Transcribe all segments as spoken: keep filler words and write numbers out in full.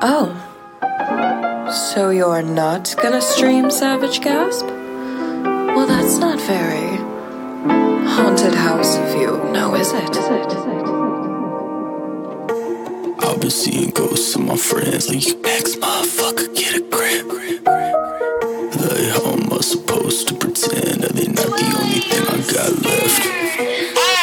Oh, so you're not gonna stream Savage Gasp? Well, that's not very haunted house of you, now is it? I've been seeing ghosts of my friends like you ex motherfucker, get a grip. Like how am I supposed to pretend that they're not the only thing I got left?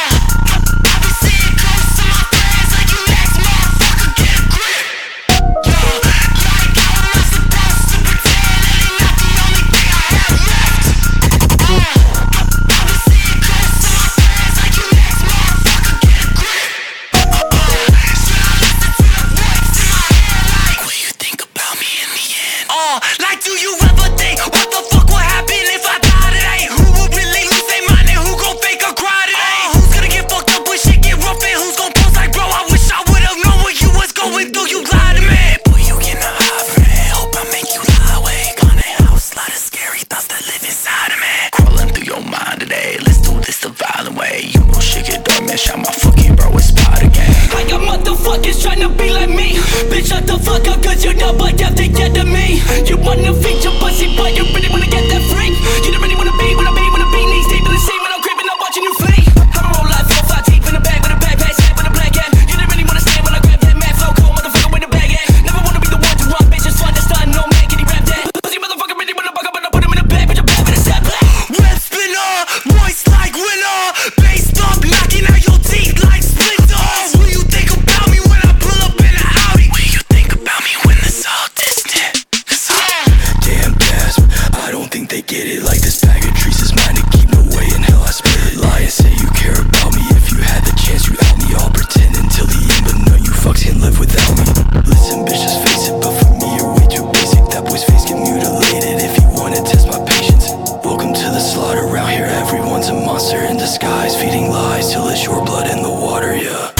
Like, do you ever think, what the fuck would happen if I die today? Who would really lose their mind and who gon' fake a cry today? Uh, who's gonna get fucked up when shit get rough and who's gon' post like, bro, I wish I would've known what you was going through, you lied to me. Boy, you getting a high friend, hope I make you lie awake. Haunted house, lot of scary thoughts that live inside of me. Crawling through your mind today, let's do this the violent way. You know shit get dark, man, shot my fucking bro, it's spot again. I got motherfuckers tryna be like me. Bitch, shut the fuck up, cause you know what you have to get to me. You wanna feed your pussy, but you really wanna get that freak. You don't really wanna be, wanna be, wanna be knees deep in the sea when I'm creeping, I'm watching you flee. I'm a roll like four, five deep in the bag with a backpack, strap with a black hat. You don't really wanna stand when I grab that mad flow, cold motherfucker with a bag at. Never wanna be the one to rock bitches, fun to stun, no man, can he rap that? Pussy motherfucker really wanna buck up, but I put him in a bag, bitch, I'm back with a step black. Red spinner, voice like winner, bass up, knocking out your teeth like splinters. What do you think about me when I pull up in a Audi? What do you think about me when it's all distant? Damn gasp, I don't think they get it. Like this bag of trees is mine to keep, no way in hell I split it. Lie and say you care about me, if you had the chance you out me. I'll pretend until the end, but no, you fucks can't live without me. Listen bitch, just face it, but for me you're way too basic. That boy's face get mutilated if you wanna test my patience. Welcome to the slaughter, around here everyone's a monster in disguise, feeding lies till it's your blood in the water, yeah.